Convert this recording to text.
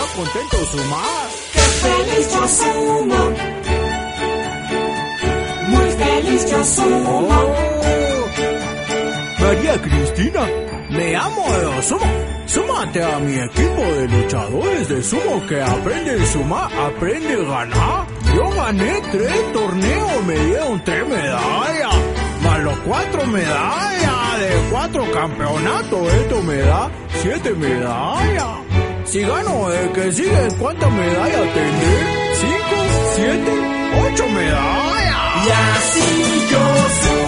contento sumar. ¡Qué feliz yo sumo! Muy feliz yo sumo. María Cristina, me amo de sumo. Súmate a mi equipo de luchadores de sumo que aprende a sumar, aprende a ganar. Yo gané 3 torneos, me dieron 3 medallas, más los 4 medallas de 4 campeonatos. Esto me da 7 medallas. Si gano el que sigue, ¿cuántas medallas tendré? 5, 7, 8 medallas. Y así yo sumo.